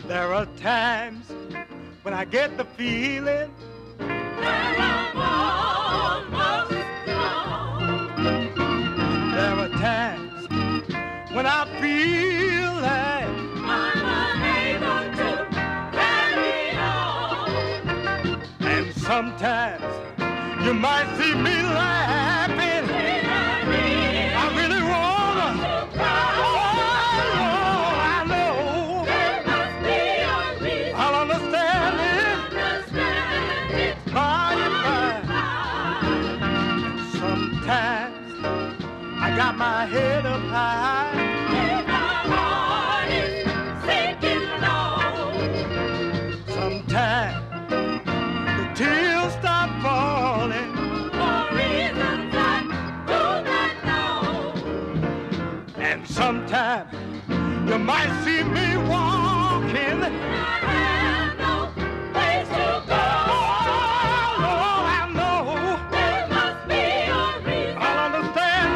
There are times when I get the feeling that I'm almost gone. There are times when I feel like I'm unable to carry on. And sometimes you might see me laughing. I really wanna cry. Oh, I know there must be a reason. I'll understand it by and by. Sometimes I got my head up high and my heart is sinking low. Sometimes the tears start falling for reasons I do not know. And sometimes you might see me walking. I have no place to go. Oh, I know there must be a reason. I'll understand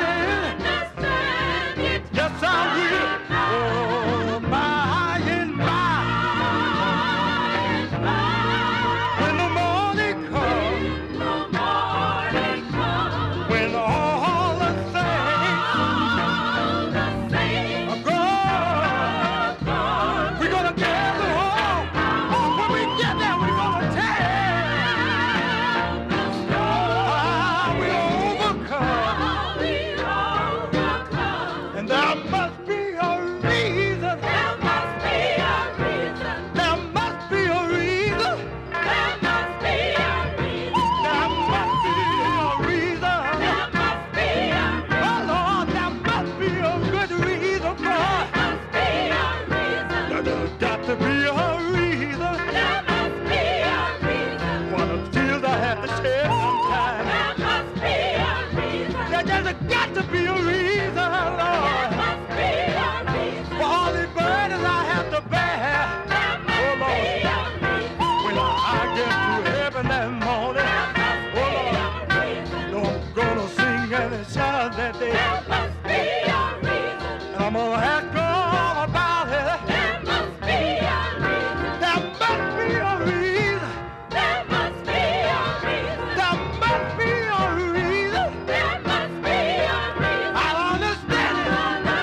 it. Yes, I will. Oh, by and by. When the morning comes, when all the saints are gone, we're gonna gather home. When we get there, we're gonna tell how we overcome. And there must be a reason. There must be a reason. There must be a reason. There must be a reason. There must be a reason. There must be a reason. Oh Lord, there must be a good reason for it. There must be a reason. There's got to be a reason. There must be a reason. For the tears I have to shed sometimes. There must be a reason. There's got to be a reason, Lord. There must be a reason. For all the burdens I have to bear. There must be a reason. When I get to heaven that morning, oh Lord, no, I'm gonna sing and shout that day. There must be a reason. And I'm gonna ask all about it. There must be a reason. There must be a reason. There must be a reason. There must be a reason. There must be a reason. I'll understand it.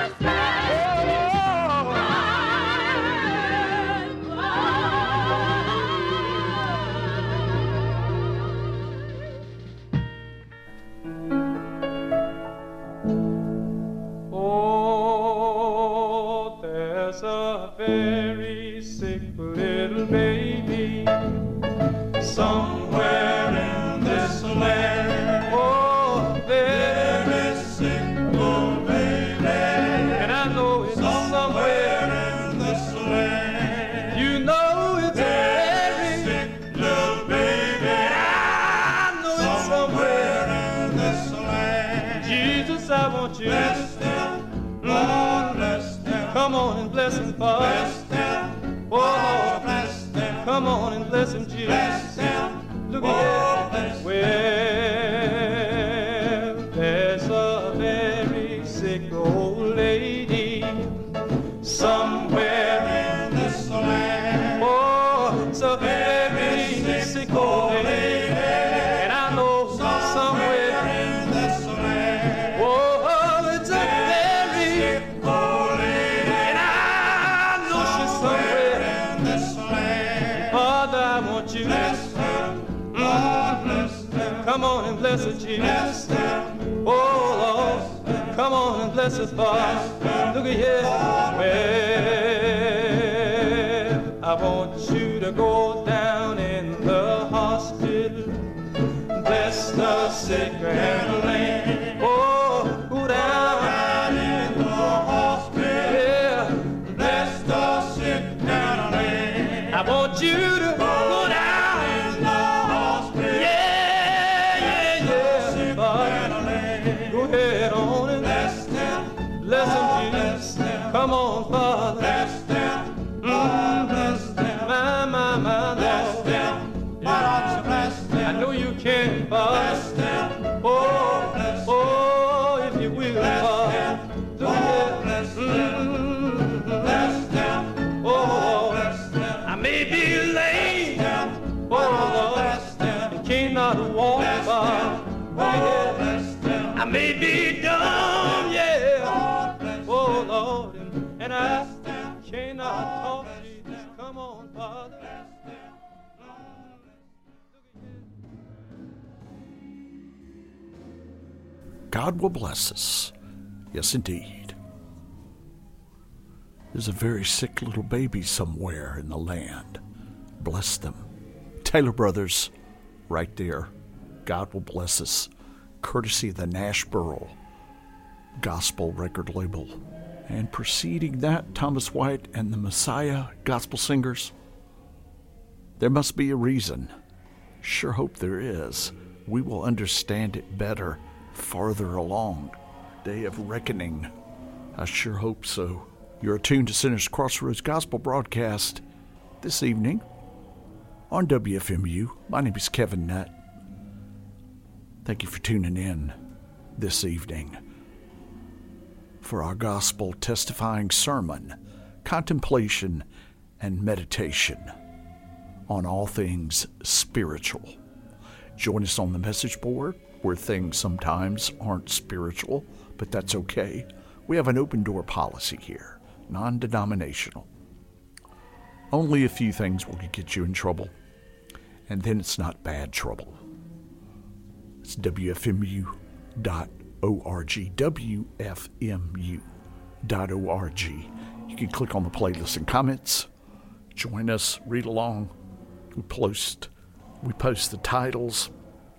Oh, there's a very sick little baby somewhere in this land. Oh, very sick little baby, and I know it's somewhere in this land. You know it's a very sick little baby, and I know it's somewhere in this land. Jesus, I want you to Lord, bless them. Come on and bless him, Father. Bless them. Oh, Lord, bless them. Come on and bless him, Jesus. Bless them. Look at that. Well, there's a very sick old lady somewhere in this land. Oh, it's a very sick old lady, and I know somewhere in this land. Oh, it's a very old lady, and I know she's somewhere in this land. Father, I want you. Bless them. Bless them. Come on and bless her, Jesus. Bless them. Oh, Lord, come on and bless us, Father. Look at here. Well, I want you to go down in the hospital, bless the sick and lame. Oh, go down in the hospital, yeah, bless the sick and lame. I want you to go down in the hospital, yeah, Father. Go ahead on and bless them, Jesus. Come on, Father. Bless them, bless them, my, bless them. Why don't you bless them? I know you can, Father. Bless them, oh, if you will, Father. Bless them, bless them, oh, bless them. Can't I talk, Jesus? Come on, Father. God will bless us. Yes, indeed. There's a very sick little baby somewhere in the land. Bless them. Taylor Brothers, right there. God will bless us. Courtesy of the Nashboro Gospel record label. And preceding that, Thomas White and the Messiah Gospel Singers. There must be a reason. Sure hope there is. We will understand it better farther along. Day of reckoning. I sure hope so. You're attuned to Sinners Crossroads Gospel broadcast this evening on WFMU. My name is Kevin Nutt. Thank you for tuning in this evening for our gospel testifying sermon, contemplation, and meditation on all things spiritual. Join us on the message board where things sometimes aren't spiritual, but that's okay. We have an open door policy here, non-denominational. Only a few things will get you in trouble, and then it's not bad trouble. It's WFMU.org, WFMU.org. You can click on the playlist and comments. Join us, read along. We post the titles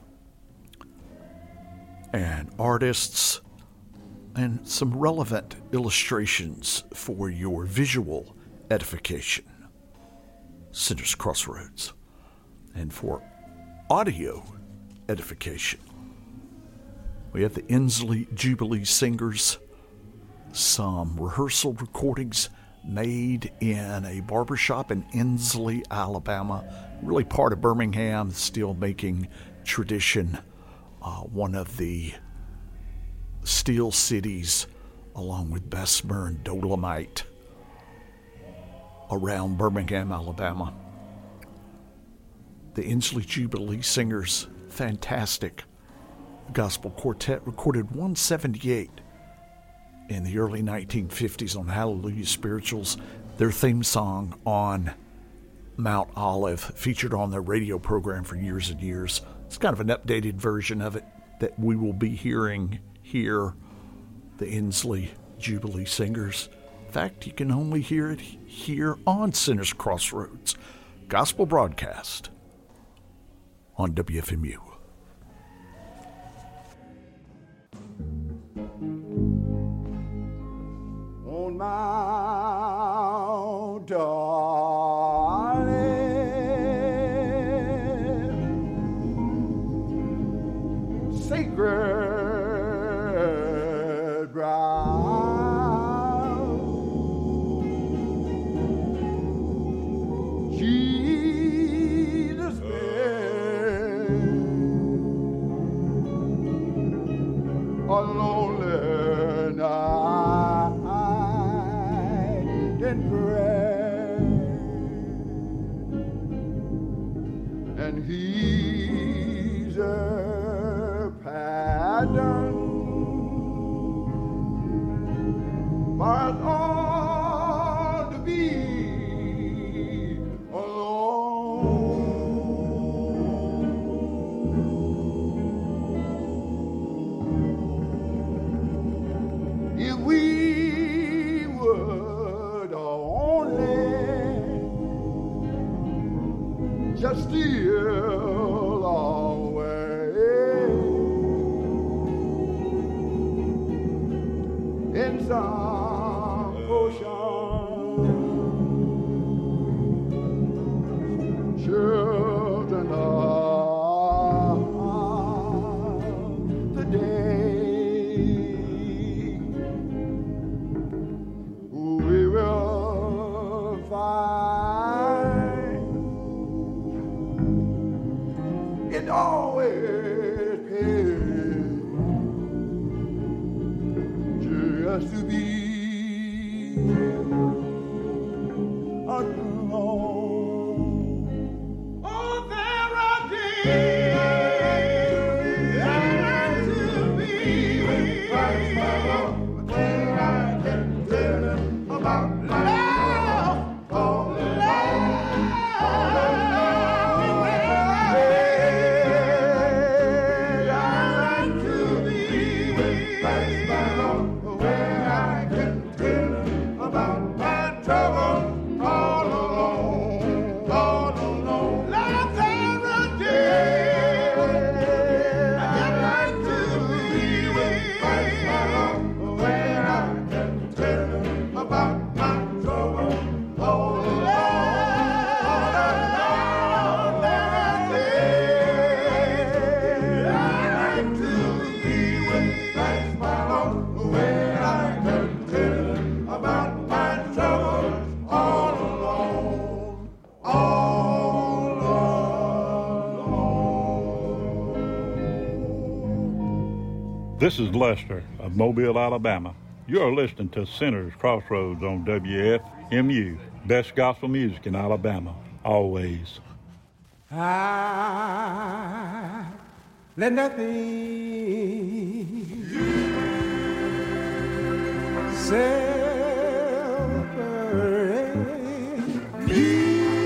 and artists and some relevant illustrations for your visual edification. Sinners Crossroads. And for audio edification, we have the Inslee Jubilee Singers, some rehearsal recordings made in a barbershop in Inslee, Alabama, really part of Birmingham, still making tradition, one of the steel cities, along with Bessemer and Dolomite, around Birmingham, Alabama. The Inslee Jubilee Singers, fantastic gospel quartet, recorded 178 in the early 1950s on Hallelujah Spirituals. Their theme song on Mount Olive, featured on their radio program for years and years. It's kind of an updated version of it that we will be hearing here, the Inslee Jubilee Singers. In fact, you can only hear it here on Sinners Crossroads Gospel broadcast on WFMU. On Mount Olive, sacred ground, Jesus made a lonely night in prayer, and he's a pattern for us all to be alone. If we would only just steal away in some ocean, children of the day, we will find This is Lester of Mobile, Alabama. You're listening to Sinners Crossroads on WFMU. Best gospel music in Alabama, always. Let nothing separate me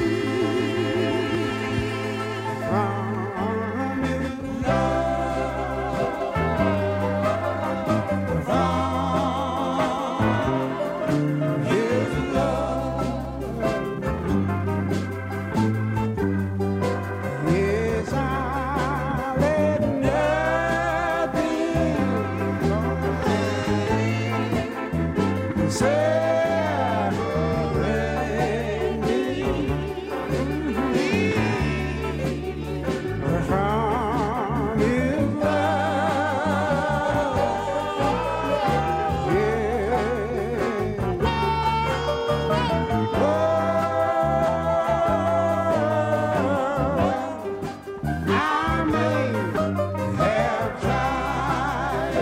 from His love, from His love. Yes, I let nothing separate me from His love. I may have tried,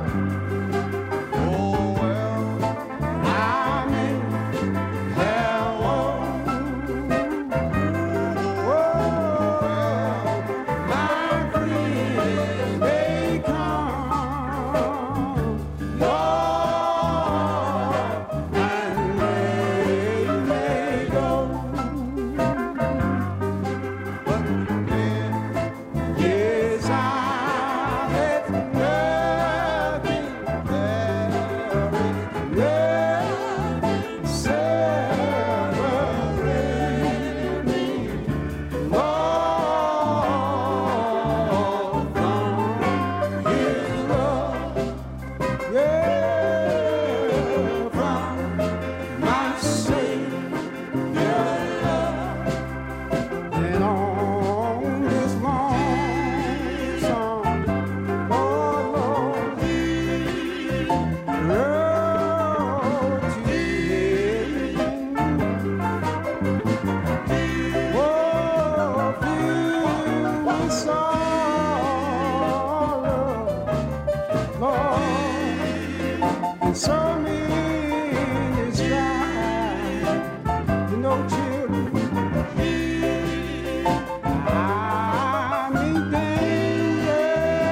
oh well, I may have won, oh well, my friends may come, Lord, and they may go, but then, yes, I let nothing separate me, Lord, from His love, yeah, from my Savior love. And on this lonesome, oh Lord, road to heaven, oh, filled with sorrow, Lord, and so many strife, no children. I'm in danger,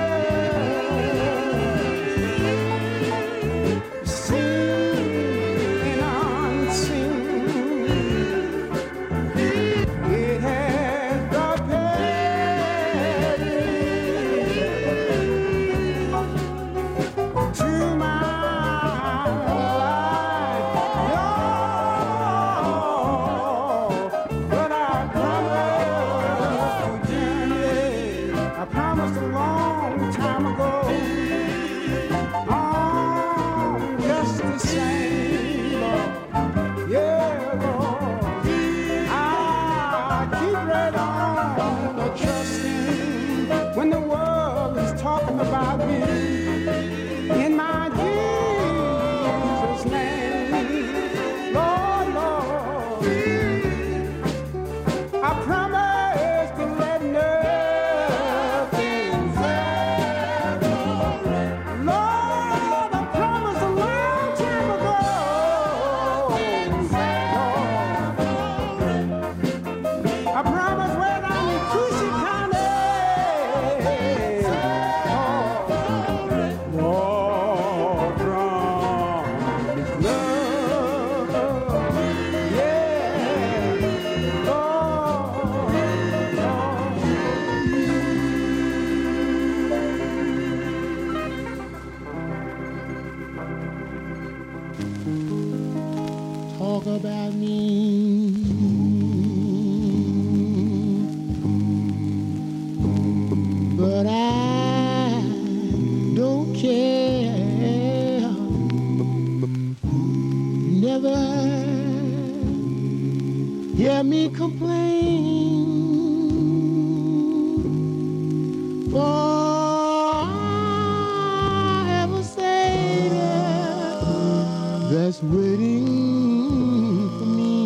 seen and unseen. It has prepared me to my life, but I promised to journey. I promised a long time ago. Just the same, Lord. Yeah, Lord. I keep right on trusting when the world is talking about me. In my Jesus' name, Lord, Lord, I promise to let nothing separate. Lord, I promised a long time ago. Lord, I promised when I'm in Cushy County. Lord, from His love, yeah. but I don't care. Never hear me complain, for I have a Savior that's waiting for me,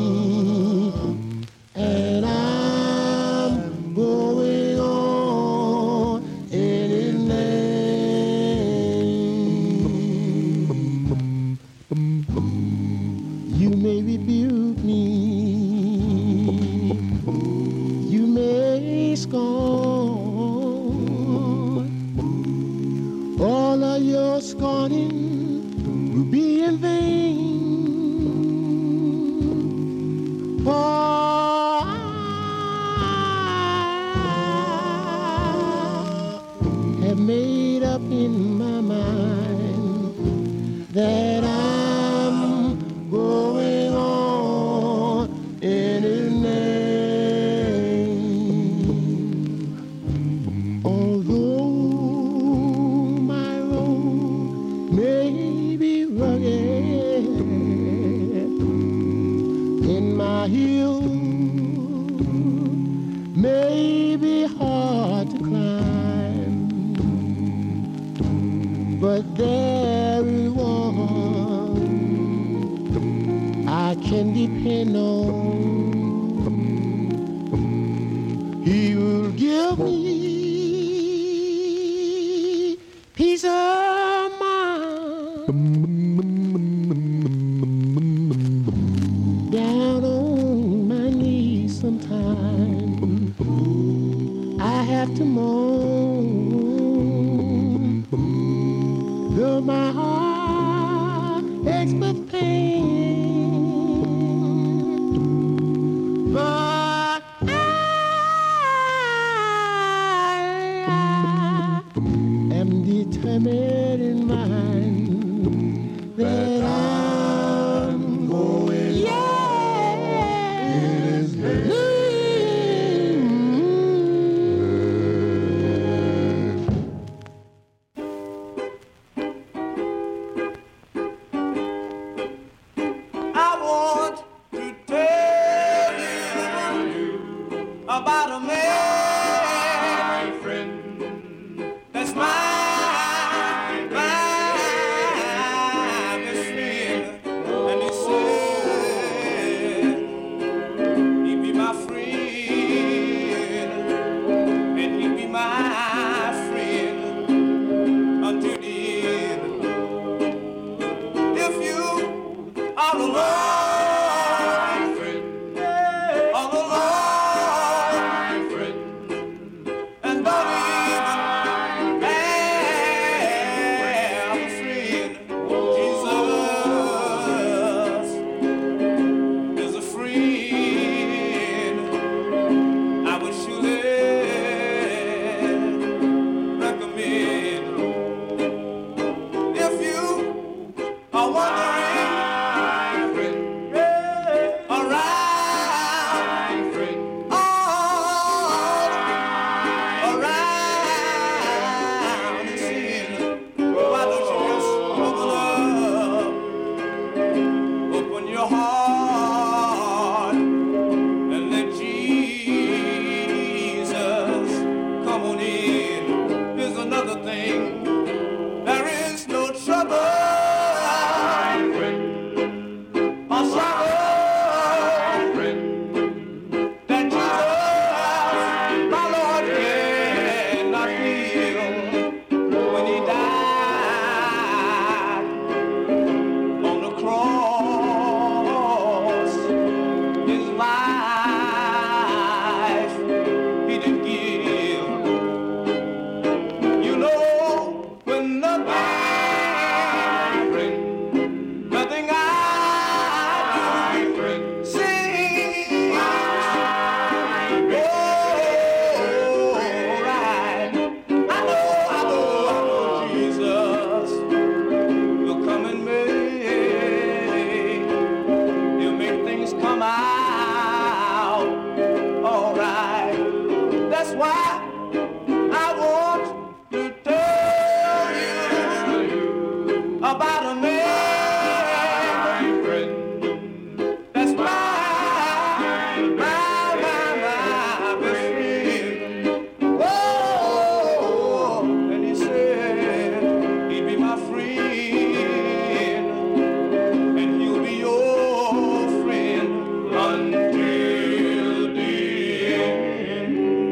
and I'm going on in His name. You may rebuke me, you may scorn, all of your scorning will be in vain, for I have made up in my mind that I'm going on in His name. Although my road may be rugged and my hill may be hard to climb, but there is one I can depend on. He will give me peace of mind. Down on my knees sometime I have to moan, though my heart aches with pain, but I am determined in mind that I'm going, yeah, in His name. come out all right. That's why I want to tell you about a man that's my best friend. Oh, and he said he'd be my friend, and he'll be your friend until the end.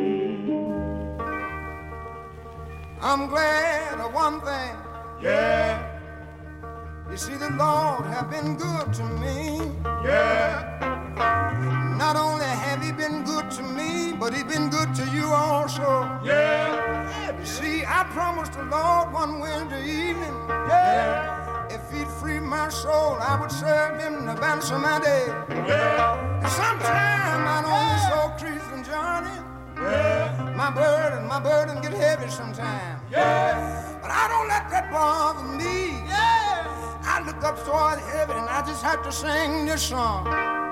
I'm glad of one thing. Yeah, You see, the Lord have been good to me. yeah, Not only have he been good to me, but he's been good to you also. yeah, You see, I promised the Lord one Wednesday evening, yeah, if he'd free my soul, I would serve him the balance of my day. yeah, And sometime I on this old Christian journey, yeah, my burden get heavy sometime. yeah. But I don't let that bother me. I look up toward heaven and I just have to sing this song.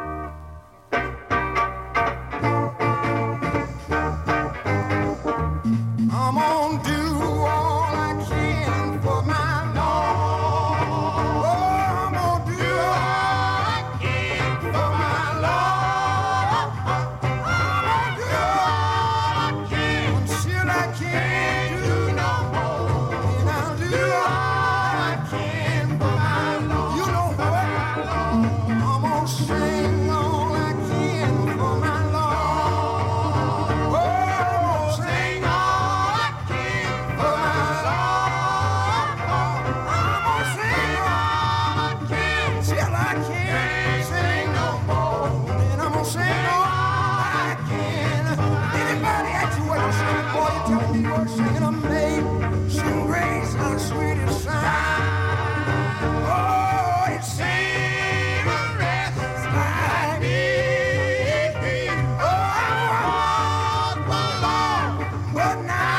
I'm gonna do all I can for my Lord. Oh, I'm gonna do all I can for my Lord. I'm gonna do all I can until I can't do no more. And I'll do all I can for my Lord. You know what? I'm gonna sing all I can for my Lord. Oh, sing all I can for my Lord. I'm gonna sing all I can till I can't sing no more. And I'm gonna sing all I can. Anybody ask you what you're singing for, you tell me you're singing Amazing Grace, how sweet it sounds. Oh, it saved a wretch like me. Oh, I was lost, but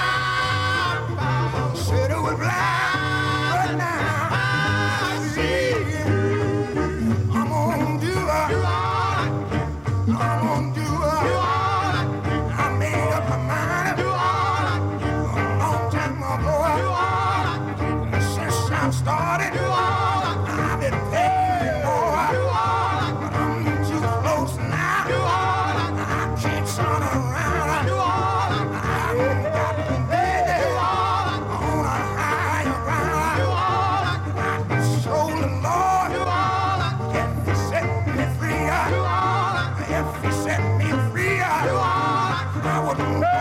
now said it was blind, but now I see. I'm gonna do it. I'm gonna do it. I made up my mind a long time ago. Since I started, I've been paying more. But I'm too close now. I can't turn around. I've got to be on a higher ground. So the Lord, if He set me free, if He set me free, I wouldn't go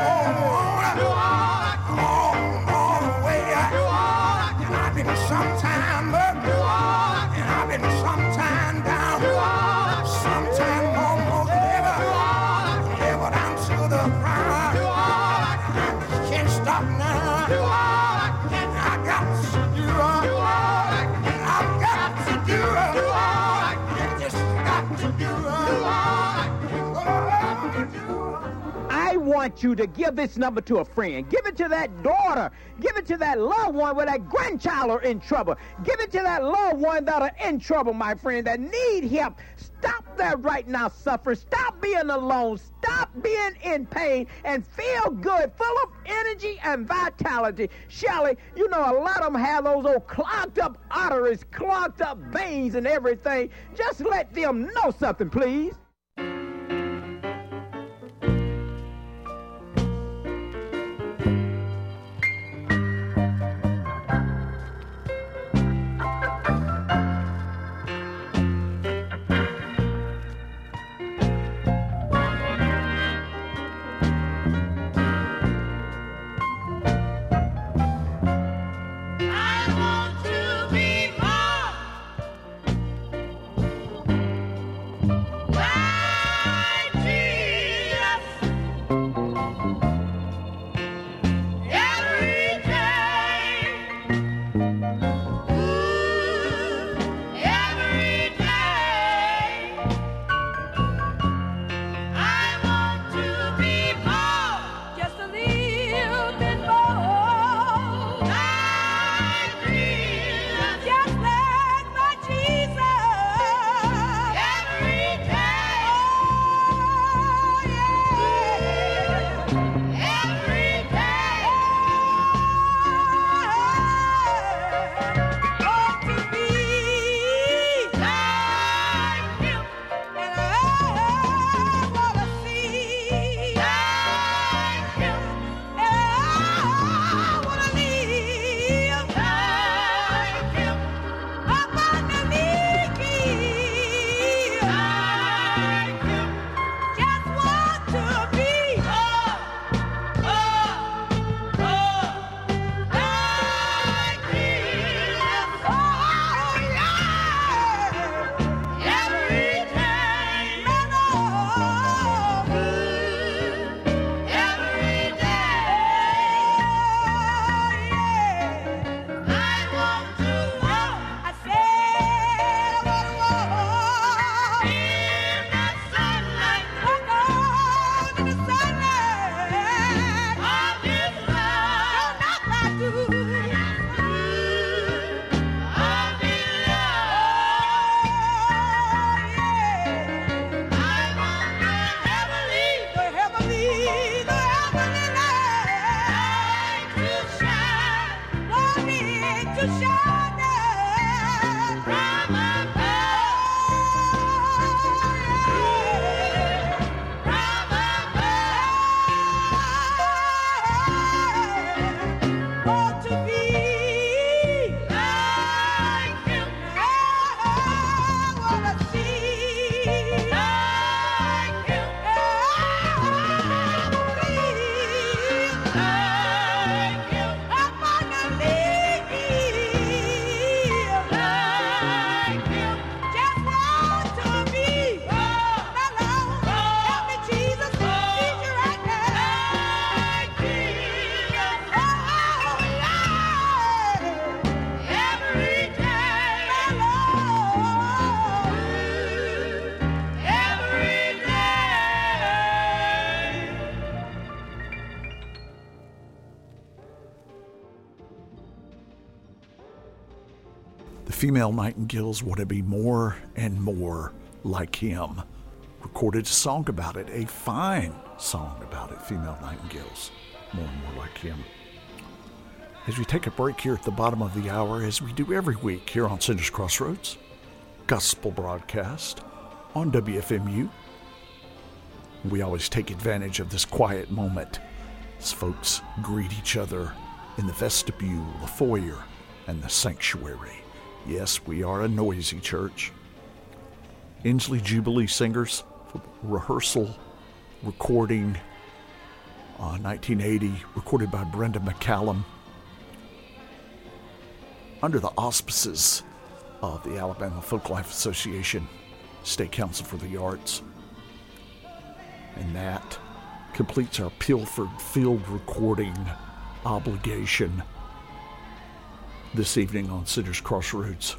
on all the way. And I've been sometime up, and I've been sometime down, sometime almost never down to the ground. I can't stop now. I got to do it. I've got to do it. I just got to do it. I want you to give this number to a friend. Give it to that daughter. Give it to that loved one where that grandchild are in trouble. Give it to that loved one that are in trouble, my friend, that need help. Stop that right now suffering. Stop being alone. Stop being in pain and feel good, full of energy and vitality. Shelley, you know a lot of them have those old clogged up arteries, clogged up veins and everything. Just let them know something, please. Wow! Female Nightingales Want to Be More and More Like Him. Recorded a song about it, a fine song about it, Female Nightingales, More and More Like Him. As we take a break here at the bottom of the hour, as we do every week here on Sinners Crossroads, gospel broadcast on WFMU, we always take advantage of this quiet moment as folks greet each other in the vestibule, the foyer, and the sanctuary. Yes, we are a noisy church. Inslee Jubilee Singers, rehearsal recording, 1980, recorded by Brenda McCallum, under the auspices of the Alabama Folklife Association, State Council for the Arts. And that completes our Pilford Field recording obligation this evening on Sinners Crossroads.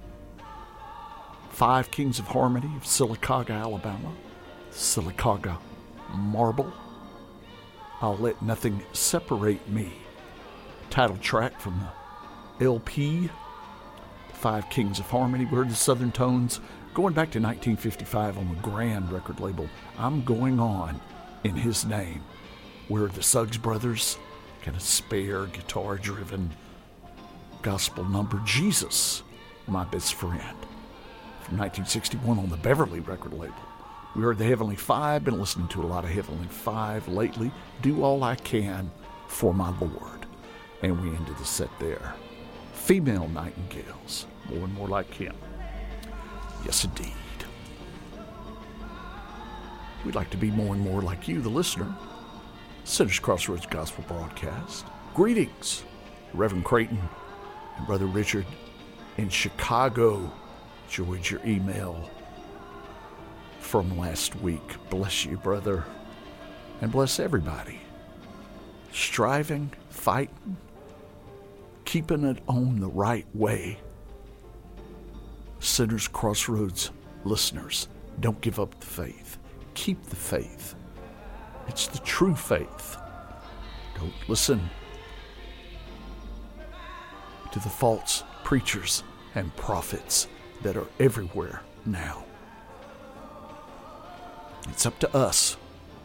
5 Kings of Harmony of Sylacauga, Alabama. Sylacauga Marble. I'll Let Nothing Separate Me. Title track from the LP, 5 Kings of Harmony. We heard the Southern Tones going back to 1955 on the Grand record label, I'm Going On in His Name, where the Suggs Brothers, kind of spare, guitar-driven gospel number, Jesus, My Best Friend, from 1961 on the Beverly record label. We heard the Heavenly Five, been listening to a lot of Heavenly Five lately, Do All I Can for My Lord. And we ended the set there. Female Nightingales, More and More Like Him. Yes, indeed. We'd like to be more and more like you, the listener. Sinners Crossroads Gospel Broadcast. Greetings, Reverend Creighton and Brother Richard in Chicago. Enjoyed your email from last week. Bless you, brother, and bless everybody. Striving, fighting, keeping it on the right way. Sinners Crossroads listeners, don't give up the faith. Keep the faith. It's the true faith. Don't listen to the false preachers and prophets that are everywhere now. It's up to us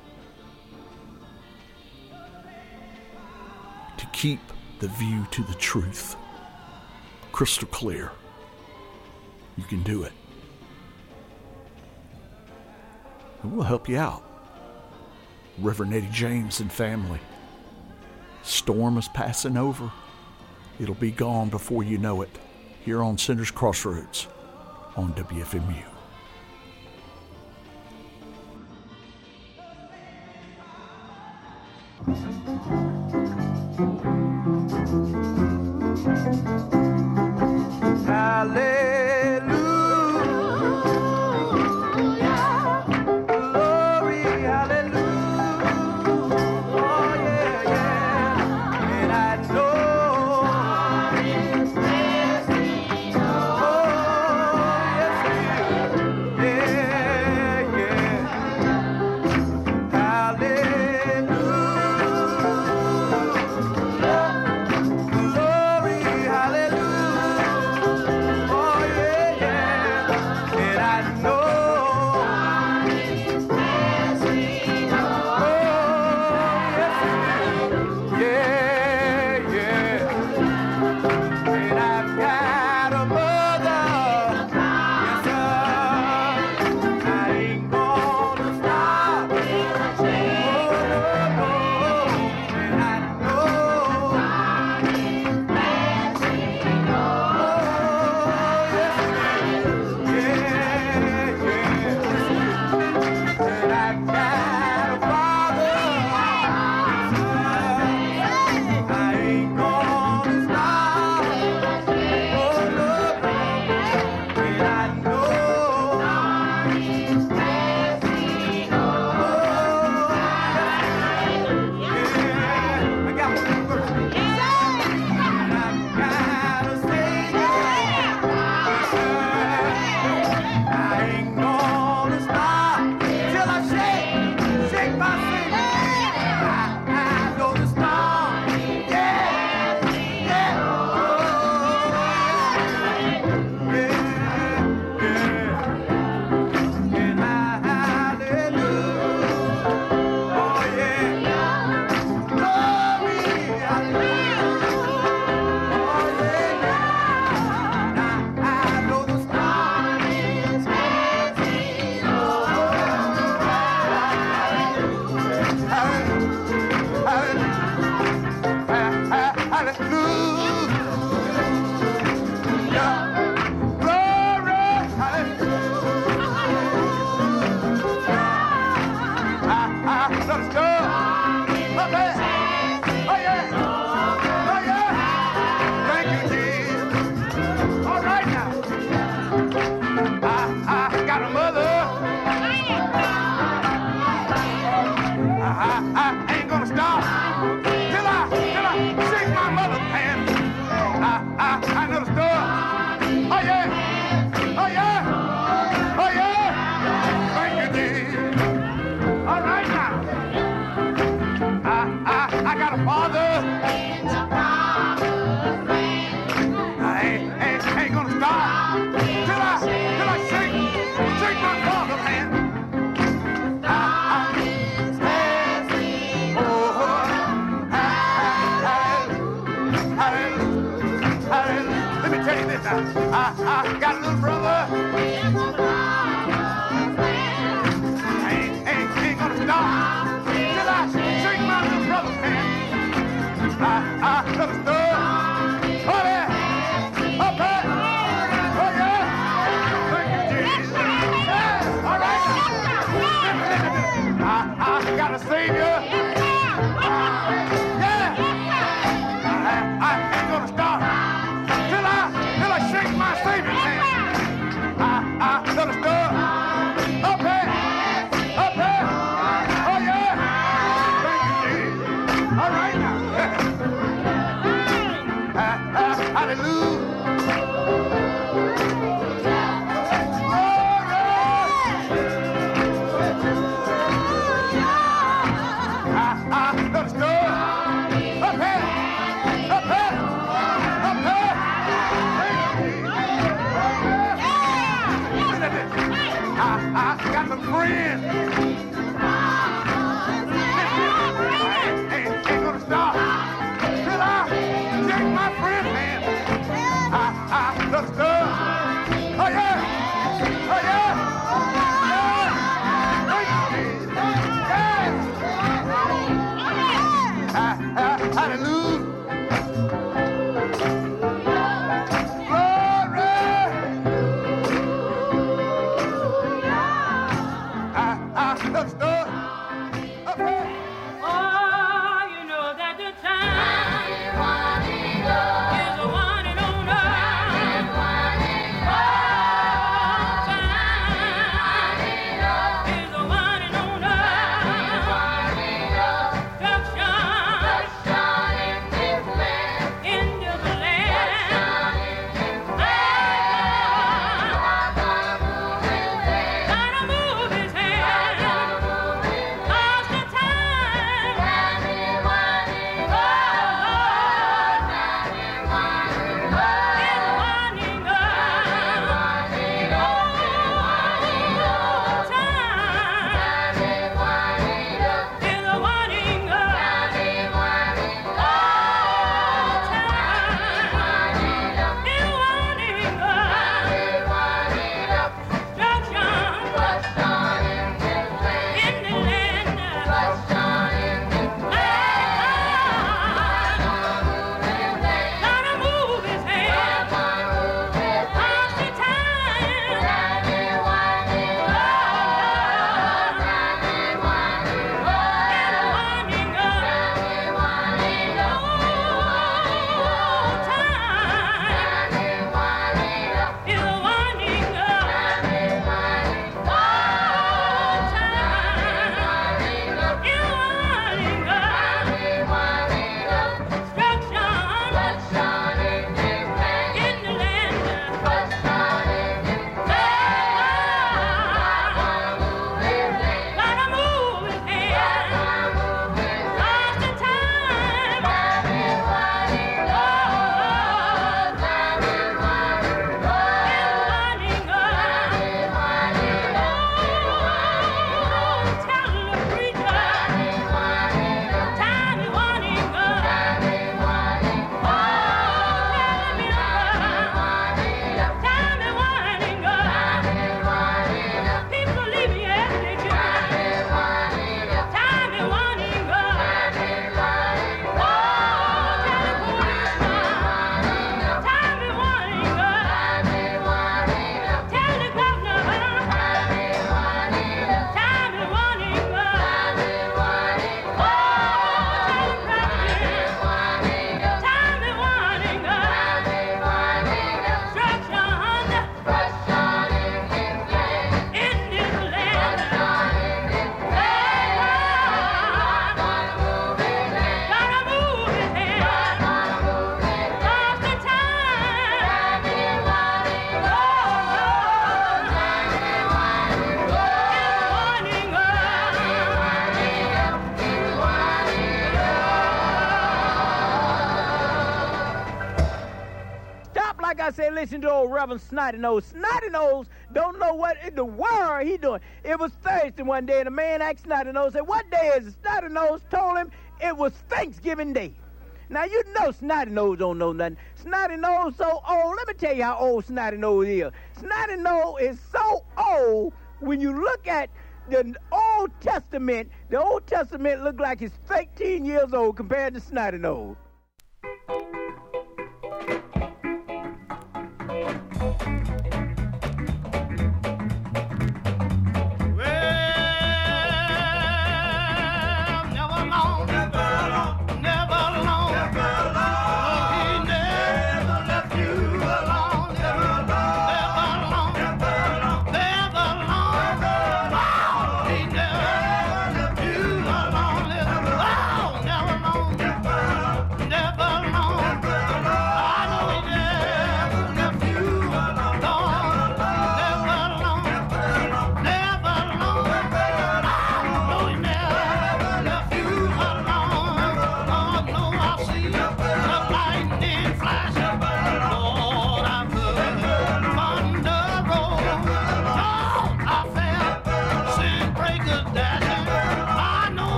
to keep the view to the truth crystal clear. You can do it. And we'll help you out. Reverend Eddie James and family. Storm is passing over. It'll be gone before you know it. Here on Sinners Crossroads on WFMU. Oh my Savior. Yeah. I ain't gonna stop till I shake my Savior's hand. I let her stir up here. Oh yeah. Thank you, Jesus. All right now. Hallelujah. I got some friends. Ain't gonna stop till I shake my friend's hand. I love stuff. Oh yeah. Oh yeah. Yeah. Hallelujah. I said, listen to old Reverend Snotty Nose. Snotty Nose don't know what in the world he doing. It was Thursday one day, and a man asked Snotty Nose, said, what day is it? Snotty Nose told him it was Thanksgiving Day. Now, you know Snotty Nose don't know nothing. Snotty Nose so old. Let me tell you how old Snotty Nose is. Snotty Nose is so old, when you look at the Old Testament look like it's 13 years old compared to Snotty Nose.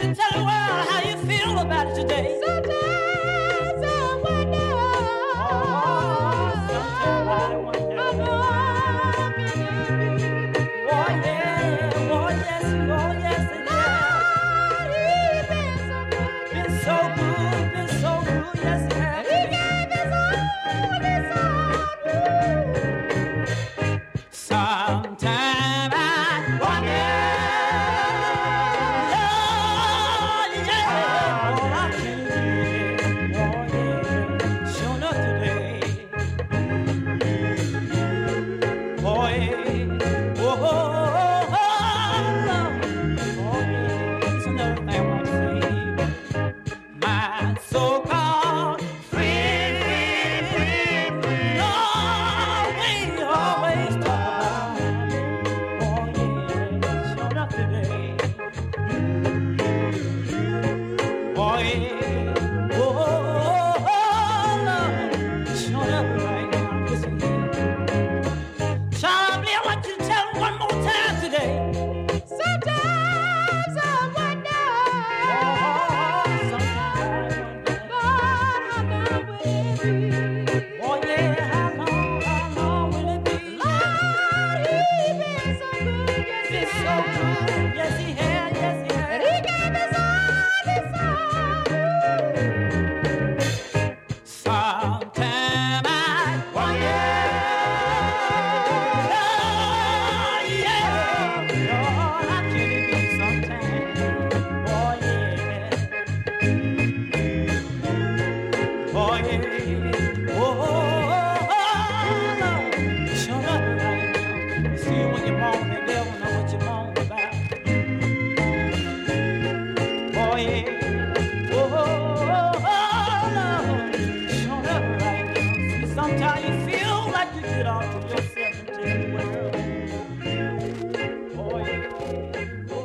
can tell the world how you feel about it today. Sometimes I wonder. Sometimes I wonder. How long can it be? Oh yeah, oh yes, oh yes, and Lord, he's been so good. been so good, yes, it has. He gave his only son. Sometime I wonder. Lord, yeah, oh, I can't get, oh yeah, sure enough today. Oh yeah, oh, oh, oh, Lord. Oh yeah, it's another thing I want to say. My so-called friend, always talk about me. Oh yeah, sure enough today. Oh yeah, oh, Lord, sure enough right now. Listen here, Charlie, I want you to tell him one more time today. Sometimes I wonder. Sometimes Lord, how long will it be? oh yeah, how long will it be? Lord, he's been so good. Yes, he It's so has. good. Yes, he has. Yes, he And has. he gave his only son. Sometime I wonder. Lord, yeah. Lord, I can't be sometime. Oh, yeah. Oh, yeah. Oh, Lord. Shut up right now. You see, when you're born, the devil know what you're born about. Oh, yeah. Oh, Lord. Shut up right now. See, sometimes you feel like you get off to yourself and tell the world. Oh, yeah. Oh,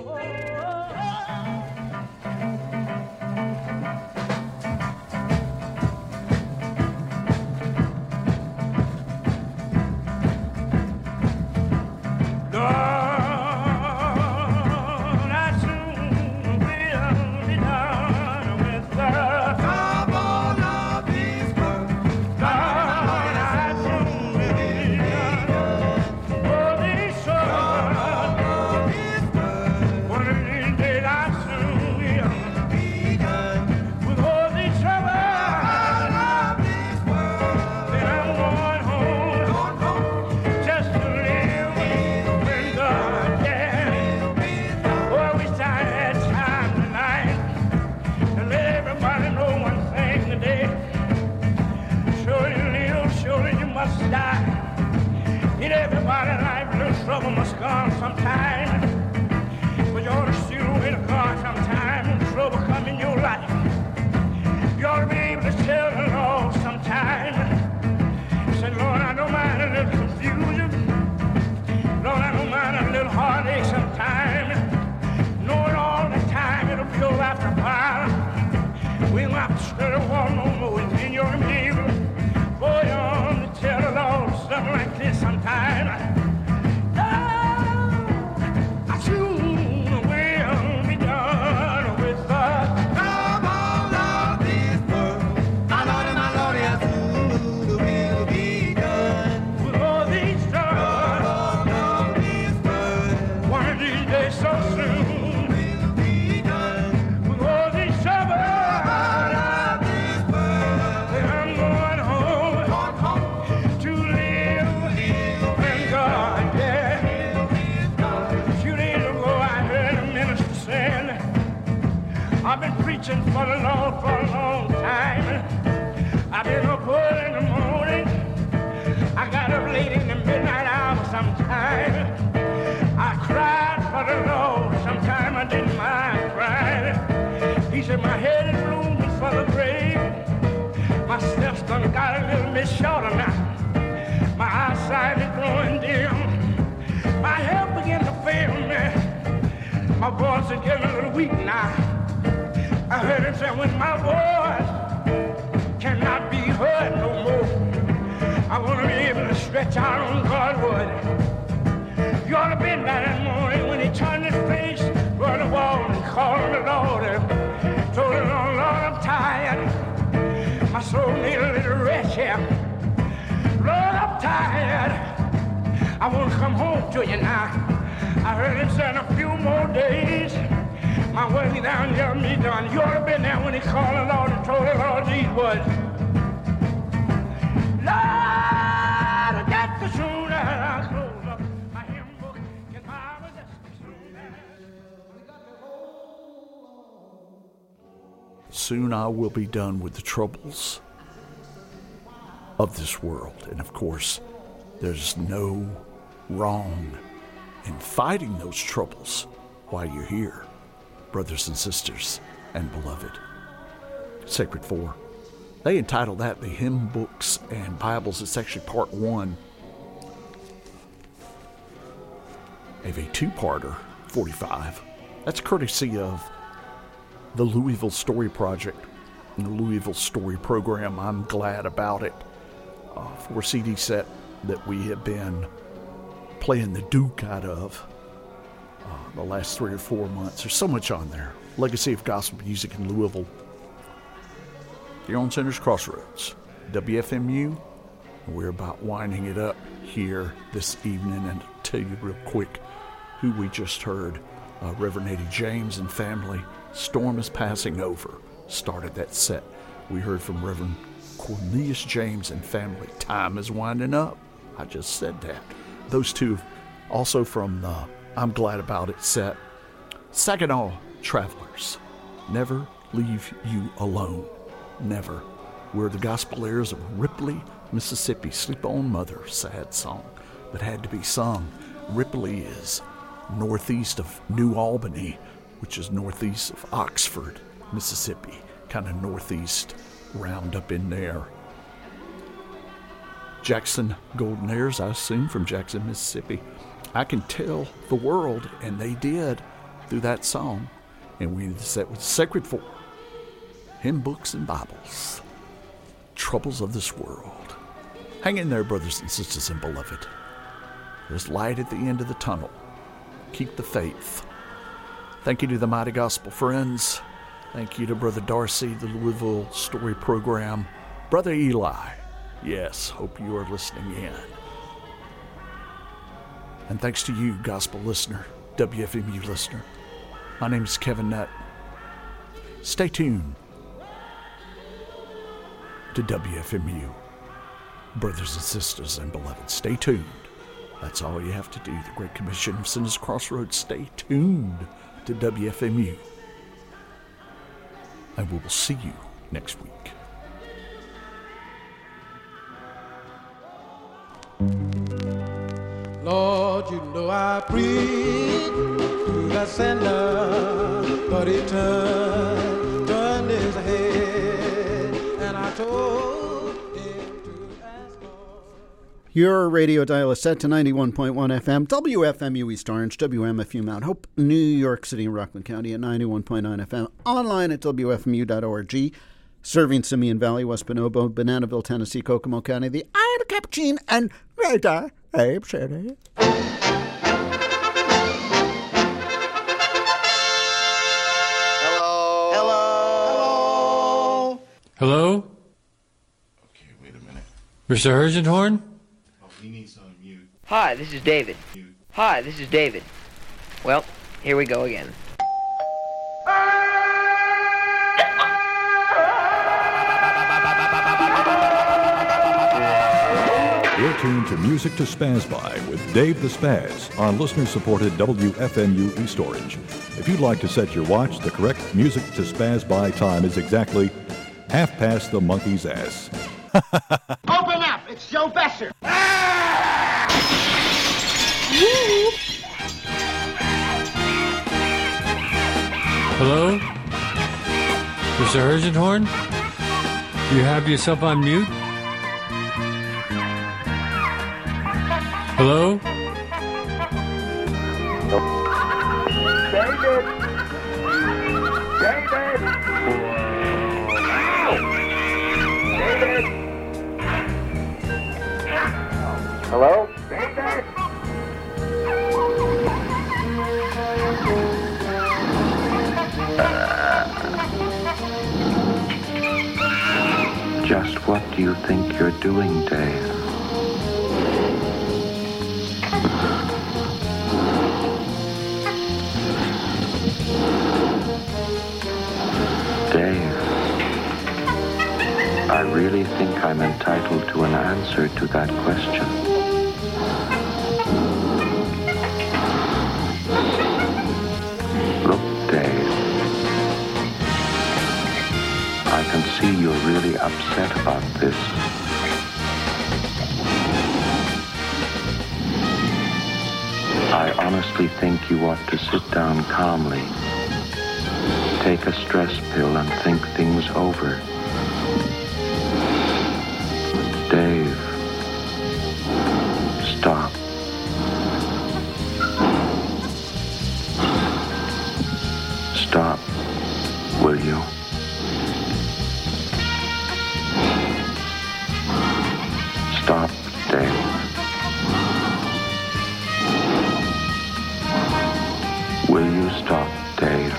Lord, I soon will be done with the trouble of this world. Lord, I soon will be done for this trouble of this world. One of these days I soon will be done with all this trouble of this world. Then I'm going home, just to live with God, yeah. Oh, I wish I had time tonight to let everybody know one thing today. Surely you live, surely you must die. In everybody's life, little trouble must come sometime. But you ought to steal away to God sometime when trouble come in your life. You ought to be able to tell the Lord sometime. Say, Lord, I don't mind a little confusion. Lord, I don't mind a little heartache sometime. Knowing all the time it'll be over after a while. We don't have to study war no more. And then you're be able, boy, you ought to tell the Lord something like this sometime. Lord, I soon will be done with the trouble of this world. My Lord, I soon will be done with all these troubles of this world. One of these days so soon will be done with all these troubles of this world. Then I'm going home to live in God, yeah. A few days ago I heard a minister saying, I've been preaching for the Lord for a long time. I've been up early in the morning. I got up late in the midnight hour sometime. I cried for the Lord. Sometime I didn't mind crying. He said, my head is blooming for the grave. My steps done got a little bit shorter now. My eyesight is growing dim. My health began to fail me. My voice is getting a little weak now. I heard him say, when my voice cannot be heard no more, I want to be able to stretch out on God's word. You ought to been by that morning when he turned his face toward the wall and called on the Lord. I want to come home to you now. I heard him say in a few more days, my work is down here, me done. You ought to have been there when he called the Lord and told the Lord these words. Lord, I got to soon as I close up my hymn book and Bible, just soon as we got to hold on. Soon I will be done with the troubles of this world. And of course, there's no wrong in fighting those troubles while you're here, brothers and sisters and beloved. Sacred Four. They entitled that the Hymn Books and Bibles. It's actually part one of a two-parter, 45. That's courtesy of the Louisville Story Project and the Louisville Story Program. I'm glad about it. 4 CD set that we have been playing the Duke out of the last 3 or 4 months. There's so much on there. Legacy of Gospel Music in Louisville. Here on Center's Crossroads, WFMU. We're about winding it up here this evening, and I'll tell you real quick who we just heard. Reverend Eddie James and family. Storm is Passing Over started that set. We heard from Reverend Cornelius James and family. Time is Winding Up. I just said that. Those two also from the I'm Glad About It set. Saginaw Travelers. Never Leave You Alone. Never. We're the gospel airs of Ripley, Mississippi. Sleep On Mother. Sad song, but had to be sung. Ripley is northeast of New Albany, which is northeast of Oxford, Mississippi. Kind of northeast, round up in there. Jackson Golden Airs, I assume, from Jackson, Mississippi. I Can Tell the World, and they did through that song. And we ended the set with Sacred Four. Hymn Books and Bibles. Troubles of This World. Hang in there, brothers and sisters and beloved. There's light at the end of the tunnel. Keep the faith. Thank you to the Mighty Gospel Friends. Thank you to Brother Darcy, the Louisville Story Program. Brother Eli. Yes, hope you are listening in. And thanks to you, gospel listener, WFMU listener. My name is Kevin Nutt. Stay tuned to WFMU. Brothers and sisters and beloved, stay tuned. That's all you have to do. The Great Commission of Center's Crossroads. Stay tuned to WFMU. And we will see you next week. Lord, you know I prayed to the sender, but he turned his head, and I told him to ask for. Your radio dial is set to 91.1 FM, WFMU East Orange, WMFU Mount Hope, New York City and Rockland County at 91.9 FM, online at WFMU.org, serving Simeon Valley, West Bonobo, Bananaville, Tennessee, Kokomo County, the Iron Capuchin, and Greater Abe City. Hello? Okay, wait a minute. Mr. Hergenhorn? Oh, we need some mute. Hi, this is David. Hi, this is David. Well, here we go again. You're tuned to Music to Spaz By with Dave the Spaz on listener-supported WFMU East Orange. If you'd like to set your watch, the correct Music to Spaz By time is exactly 1/2 the monkey's ass. Open up! It's Joe Besser! Hello? Mr. Hergenhorn? You have yourself on mute? Hello? David! David! David! Hello? David! Just what do you think you're doing, Dave? think I'm entitled to an answer to that question. Look, Dave, I can see you're really upset about this. I honestly think you ought to sit down calmly, take a stress pill, and think things over. Dave, stop. Stop, will you? Stop, Dave. Will you stop, Dave?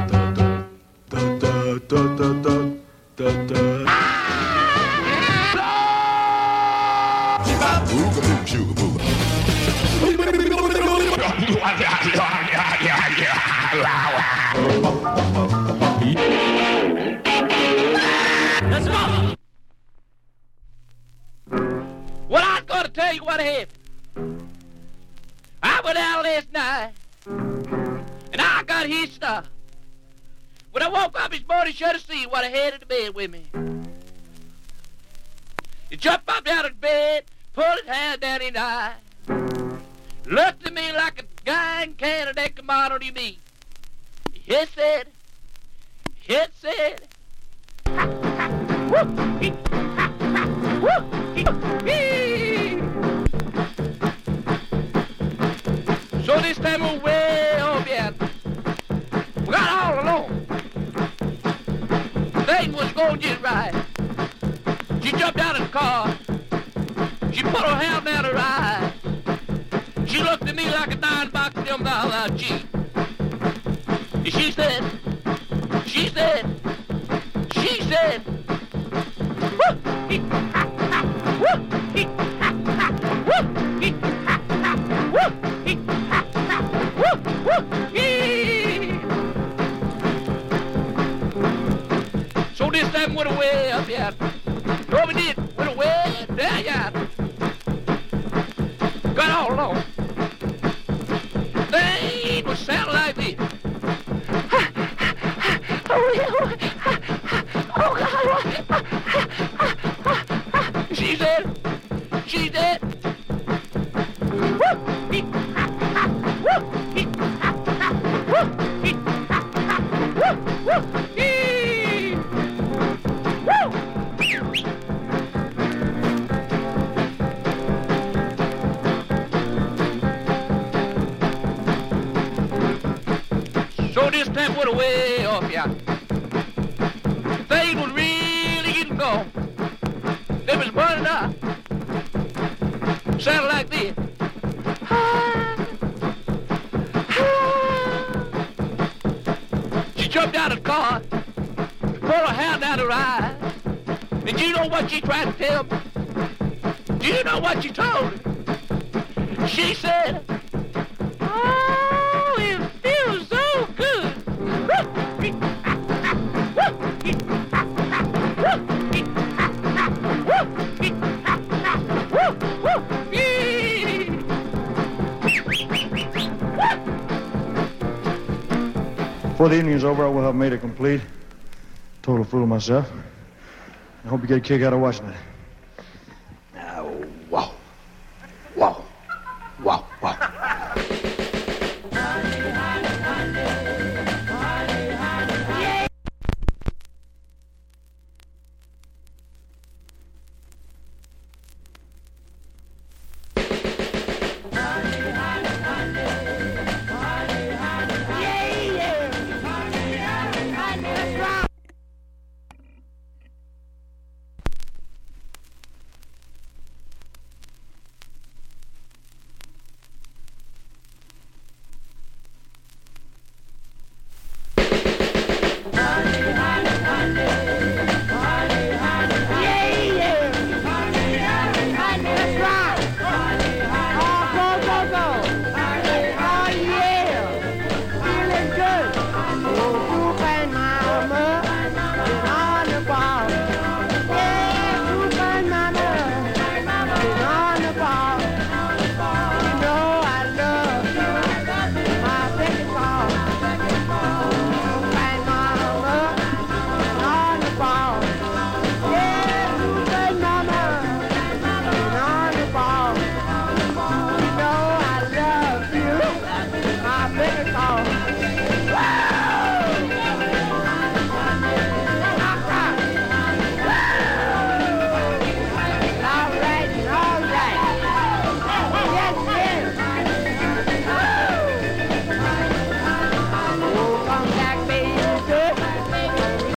Well, I'm going to tell you what happened. I went out last night, and I got hitched up. When I woke up this morning, should have seen what I had in the bed with me. He jumped up out of the bed, pulled his hand down his eye, looked at me like a guy in Canada that come out on your meat. He said, so this time we're way off yet. We got all alone. Things was going just right. She jumped out of the car. She put her hand down her eye. She looked at me like a dime box jumped out of Jeep. And she said, so this time went away up yet. No, we did. Went away there yet. Got all alone. They was sounding like this. Oh, God. She said. So this time went away off ya. Things was really getting gone. They was burning up. Sounded like this. She jumped out of the car, pulled her hand out her eyes. And you know what she tried to tell me? Do you know what she told me? She said, oh, it feels so good. Before the evening's over, I will have made a complete, total fool of myself. I hope you get a kick out of watching it.